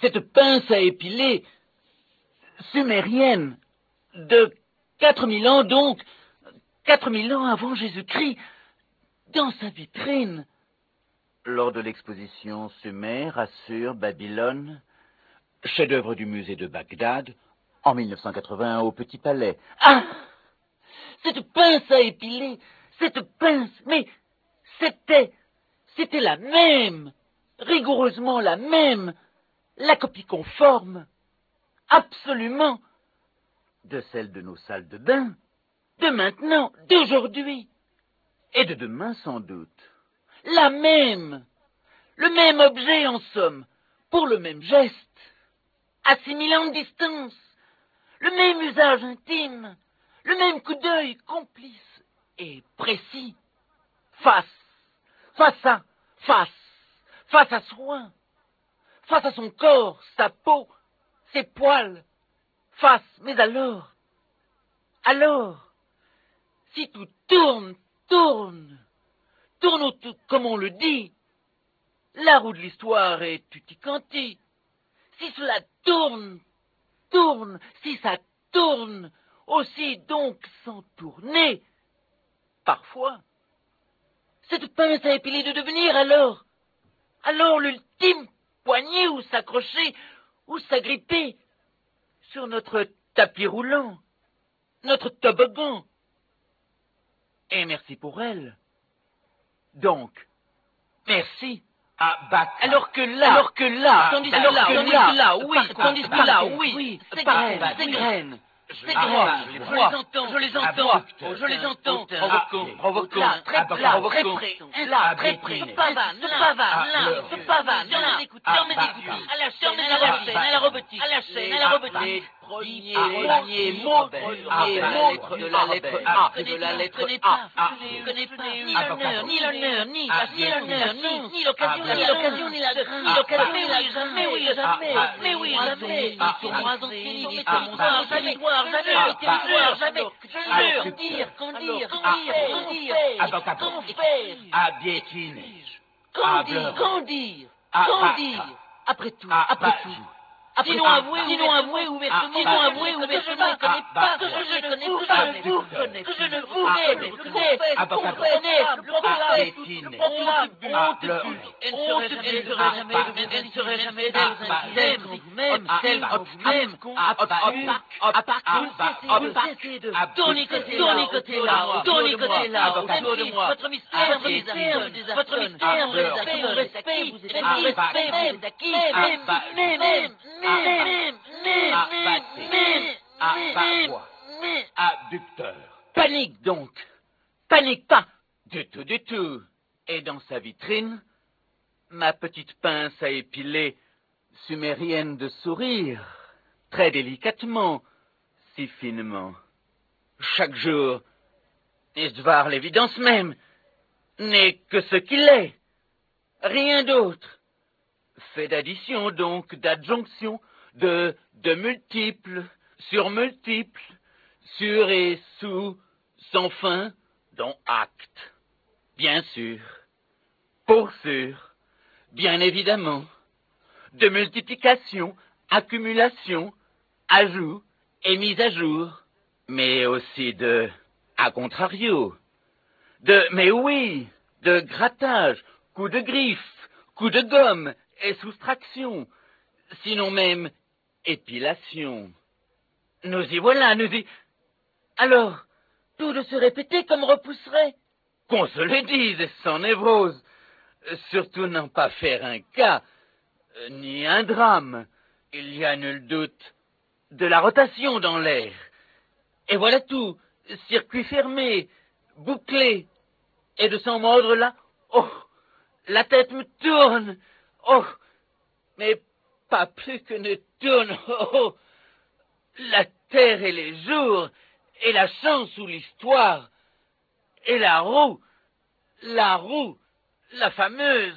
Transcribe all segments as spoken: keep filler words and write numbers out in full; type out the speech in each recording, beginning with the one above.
cette pince à épiler, sumérienne, de quatre mille ans donc, quatre mille ans avant Jésus-Christ, dans sa vitrine. Lors de l'exposition Sumer, Assur, Babylone, chef-d'œuvre du musée de Bagdad, en mille neuf cent quatre-vingt-un au Petit Palais. Ah! Cette pince à épiler, cette pince, mais c'était, c'était la même, rigoureusement la même, la copie conforme, absolument, de celle de nos salles de bain, de maintenant, d'aujourd'hui, et de demain sans doute. La même, le même objet en somme, pour le même geste, à six mille ans de distance, le même usage intime, le même coup d'œil complice et précis, face, face à, face, face à soi, face à son corps, sa peau, ses poils, face, mais alors, alors, si tout tourne, tourne, tourne autour, comme on le dit, la roue de l'histoire est tutti-quanti. Si cela tourne, tourne, si ça tourne, aussi donc sans tourner, parfois, cette pince à épiler de devenir alors, alors l'ultime poignée où s'accrocher, où s'agripper sur notre tapis roulant, notre toboggan. Et merci pour elle. Donc, merci. Ah, bah, Alors que là, alors que là, ah, tandis que alors là, que tandis là, que là, oui, par- tandis que par- là, par- oui, oui, ces par- graines, par- ces oui. graines, Je ces les graines, vois, je je les les vois. entends, je les Ah, entends, abrupte. je les entends, Hautain, provoquant, ah, provoquant, là, très ah, près, là, provoquant, très près, ah, là, très près, bétine. se pavane, se Ah, pavane, là, bleu. se pavane, Ah, là, ah, dans mes bah, écouteurs, bah. à la chaîne, à Ah, la robotique, bah, à la robotique, à la chaîne, à la ah, robotique, bah, les premiers, ah, bah, premiers bah, mots, bah, premiers ah, mots bah, de la ah, lettre bah, A, ah, de la lettre connais A, pas, ah, je ne connais pas, ni ah, l'honneur, bah, ni l'honneur, ni ah, ni bah, l'honneur, oui. ni ni l'occasion, Ah, ni bah, l'occasion, ni la grâce, ni ah, l'occasion, bah, mais oui, jamais, oui, jamais, ah, mais oui, bah, jamais, ah, sur bah, moi ancienne, ah, sur bah, mon soir, jamais, jamais, ah, mes bah, territoires, jamais, je ah, jure, bah, qu'en dire, qu'en dire, qu'en ah, dire, qu'en dire, ah, bah, bah, qu'en faire, ah, biétine. qu'en Ah, dire, bleu. qu'en dire, Ah, qu'en bah, dire, après tout, ah, après bah, tout. Après Sinon tout, avouez, ah, sinon avouez ouvertement, ah, sinon bah, avouez ouvertement, que je ne connais ah, pas, que bah, je ne connais vous, pas, ah, que je ne vous Victor. connais, que je ne vous Ah, connais, le je connais, ah, bah, je bah, connais, ah, le proclame, Bétine. le proclame, Ah, honte bleu. pue, elle ne serait jamais, elle ne serait Ah, jamais, bah, elle ne serait jamais ah, d'elle, bah, telle qu'en vous-même, ah, telle bah, qu'en vous-même, ah, bah, obscure, ah, opaque, ah, vous bah, cessez de, opaque, cessez de, ah, tournez Victor. côté là, côté là, tournez côté là, autour de moi, votre mystère me désarçonne, votre mystère me désarçonne, respect, vous êtes acquis, respect, vous êtes acquis, même, même, même, même, même, même, Abatté. même, Abat-voix. Abducteur. panique donc, panique pas, du tout, du tout. Et dans sa vitrine, ma petite pince à épiler, sumérienne de sourire, très délicatement, si finement. Chaque jour, Istvar, l'évidence même, n'est que ce qu'il est, rien d'autre. Fait d'addition donc, d'adjonction, de, de multiples, sur multiples, sur et sous, sans fin, dont acte. Bien sûr, pour sûr, bien évidemment, de multiplication, accumulation, ajout et mise à jour, mais aussi de, à contrario, de, mais oui, de grattage, coup de griffe, coup de gomme et soustraction, sinon même épilation. Nous y voilà, nous y... Alors, tout de se répéter comme repousserait. Qu'on se le dise, et sans névrose. Surtout n'en pas faire un cas, euh, ni un drame. Il y a nul doute de la rotation dans l'air. Et voilà tout, circuit fermé, bouclé. Et de s'en mordre là, oh, la tête me tourne. Oh, mais pas plus que ne tourne, oh, la terre et les jours, et la chance ou l'histoire, et la roue, la roue, la fameuse,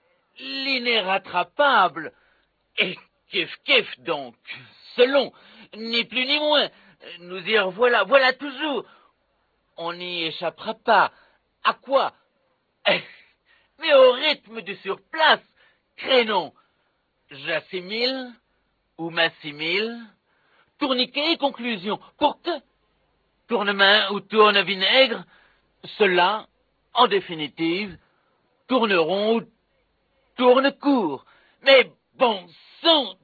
l'inérattrapable, et kif kif donc, selon, ni plus ni moins, nous y revoilà, voilà toujours, on n'y échappera pas. À quoi? Mais au rythme du surplace, crénon, j'assimile ou m'assimile, tourniquet, conclusion. Pour que tourne-main ou tourne-vinaigre, ceux-là, en définitive, tourneront ou tourne-court. Mais bon sang,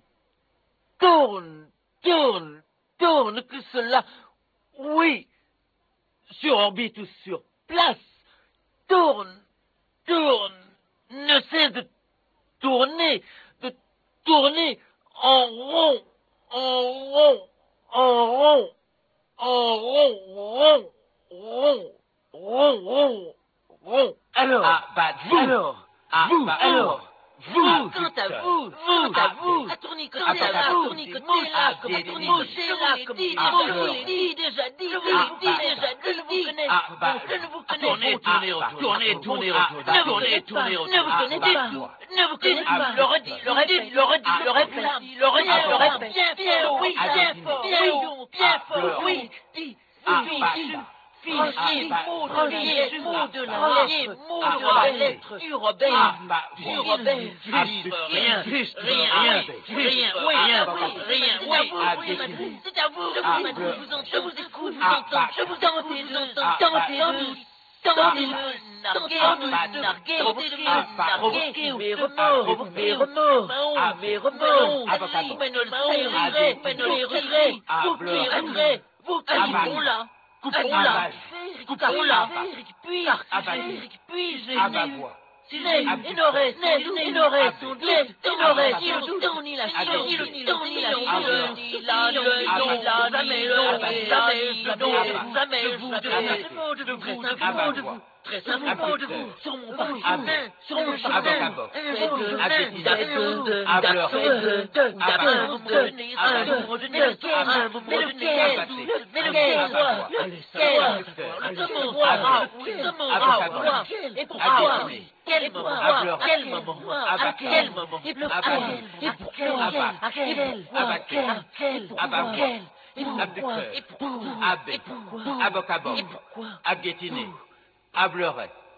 tourne, tourne, tourne, que cela, oui, sur orbite ou sur place, tourne, tourne, ne cesse de tourner, de tourner en rond, en rond, en rond, en rond, rond, rond, rond, rond, rond. Alors, Ah, bah, vous, alors, ah, vous, bah, alors, vous, ah, quant à Victor. vous, vous, Ah, à vous, ah, à tournicoter ah, là, bah, tournicoter là, comme ah, tournicoter là, comme ah, je vous bah, l'ai dit, déjà dit, je vous ah, l'ai dit, bah, déjà dit, je ne vous connais, ah, bah, je ne vous ah, connais, tournez, bon, tournez, ah, autour, tournez, ah, tournez, ah, autour, bah, ne vous tournez, connaissez tournez pas, autour, ne vous ah, connaissez bah, pas, quoi. ne vous connaissez Ah, pas, bah, le redit, le redit, le redit, ah, le redit, le redit, ah, le bah, redit, bien bien fort, oui, ah, bien Dédine. fort, Bien oui, haut, donc, bien ah, fort, pleure. oui, dit, Ah, oui, bah, fichu, bah. Premier Ah, bah, mot de premier la lettre, mot de la premier lettre, mot ah, de ah, la lettre, lettre. du Robert, Ah, bah, du voilà. Robert, Ah, juste juste rien, juste rien, rien, oui, juste rien, rien, oui, ah, rien, bah, oui, bah, rien, c'est oui, à vous, ah, oui, Dédine. madame. C'est à vous, je Ah, vous écoute, le- vous entends, je vous écoute, vous Ah, entends, bah, je vous entends, vous entends, ah, tentez bah, de, ah, tentez de bah, me narguer, ah, de bah, me narguer, tentez de me ah, bah, narguer, provoquer, mes ou remords, provoquer, mes ou remords, ah, mes remords, remords, ah, avocat, mais ne le ah, savez, regrets, des- mais ne vous les qui regrets, rit, ah, vous qui bleu, regrets, vous qui ah, coupons bah, là, coupons ah, là, bah, coupons là, ah, puis, ah, bah, puis, j'ai ah, bah, né, voix. né, Ah, il aurait, Victor. né, il aurait, Ah, sans bah, doute, il ah, aurait, bah, sans bah, doute, ni la ah, chance, bah, ni le temps, ni la ah, chance, bah, ni la, le, ah, non, bah, jamais, ah, non, bah, jamais, ah, non, bah, jamais, de je vous, vous, très ah, bah, simplement de vous, très ah, simplement bah, de quoi. vous, très Ah, simplement de Victor. vous, sur mon Ah, parchemin, bah, sur mon ah, chemin, bah, bah, un ah, jour de bah, main, Dédine. d'après de, Ah, bah, d'après de, ah, bah, d'après un moment donné, ah, bah, un moment donné, lequel, ah, bah, un moment mais donné, lequel, mais ah, lequel, bah, bah, allez quel, savoir, Victor. le Allez comment savoir, savoir, lequel, le comment ah, bah, savoir, bah, et pour ah, voir, Dédine. quel moment, Ah, bah, à quel moment, ah, bah, à quel moment, et et pour- pourquoi, ah, bah, et pourquoi, ah, bah, à quel, ah, bah, à quel, à quel, ah, bah, pourquoi, quel, et ah, pourquoi, Victor. et pourquoi, Ah, bé. et pourquoi, Ah, boc à boc. et pourquoi, À guétiner. À bleuret.